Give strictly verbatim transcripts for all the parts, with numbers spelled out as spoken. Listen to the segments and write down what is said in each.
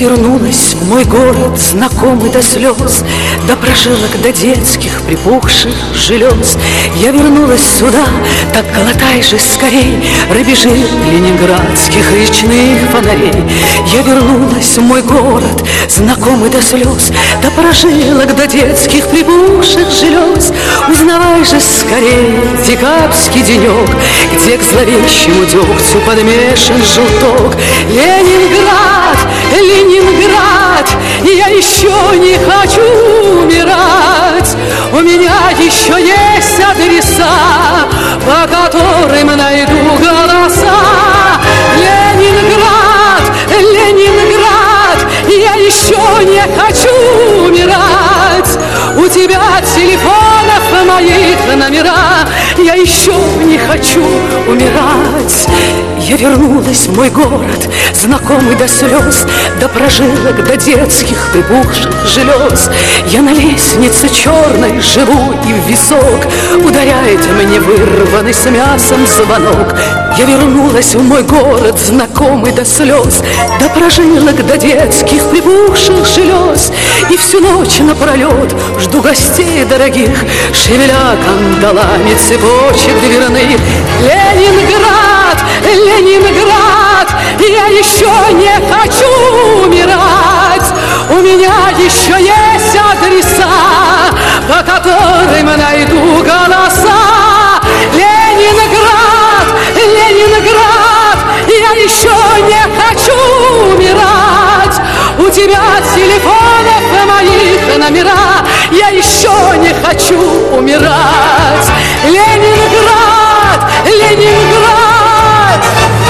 вернулась в мой город, знакомый до слез, до прожилок, до детских припухших желез. Я вернулась сюда, так глотай же скорей рубежи ленинградских речных фонарей. Я вернулась в мой город, знакомый до слез, до прожилок, до детских припухших желез. Узнавай же скорей декабрьский денек, где к зловещему дегтю подмешан желток. Ленинград, Ленинград, я еще не хочу умирать. У меня еще есть адреса, по которым найду голоса. Ленинград, Ленинград, я еще не хочу умирать. У тебя телефонов моих номера, я еще не хочу умирать. Я вернулась в мой город, знакомый до слез, до прожилок, до детских припухших желез. Я на лестнице черной живу, и в висок ударяет мне вырванный с мясом звонок. Я вернулась в мой город, знакомый до слез, до прожилок, до детских припухших желез. И всю ночь напролет жду гостей дорогих, шевеля кандалами цепочек дверных. Ленинград, Ленинград, я еще не хочу умирать. У меня еще есть адреса, по которым найду голоса. Ленинград, Ленинград, я еще не хочу умирать. У тебя телефонов моих номера, я еще не хочу умирать. Ленинград, Ленинград,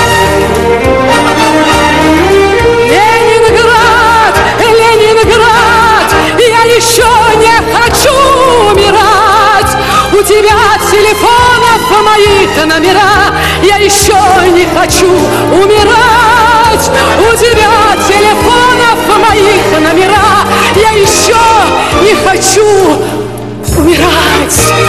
Ленинград, Ленинград, я еще не хочу умирать. У тебя телефонов моих номера, я еще не хочу умирать. У тебя телефонов моих номера, я еще не хочу умирать.